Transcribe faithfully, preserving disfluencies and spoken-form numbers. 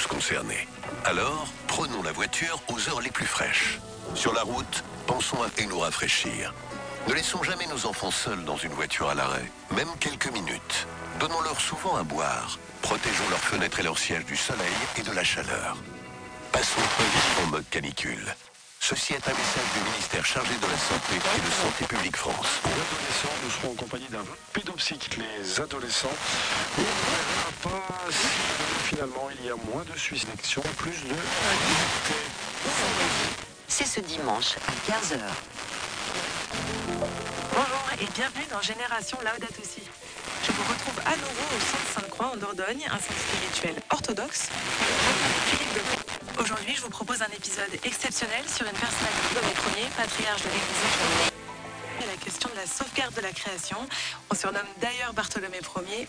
tous concernés. Alors, prenons la voiture aux heures les plus fraîches. Sur la route, pensons à nous rafraîchir. Ne laissons jamais nos enfants seuls dans une voiture à l'arrêt, même quelques minutes. Donnons-leur souvent à boire. Protégeons leurs fenêtres et leurs sièges du soleil et de la chaleur. Passons très vite en mode canicule. Ceci est un message du ministère chargé de la Santé et de Santé publique France. Pour l'adolescent, nous serons en compagnie d'un pédopsychiatre. Les adolescents, on ne verra pas si finalement il y a moins de suicides, plus de liberté. C'est ce dimanche à quinze heures. Bonjour et bienvenue dans Génération Laudato Si. Je vous retrouve à nouveau au centre Sainte-Croix en Dordogne, un centre spirituel orthodoxe. Philippe Debray. Aujourd'hui, je vous propose un épisode exceptionnel sur une personnalité de Bartholomée Ier, patriarche de l'Église. La question de la sauvegarde de la création. On surnomme d'ailleurs Bartholomée Ier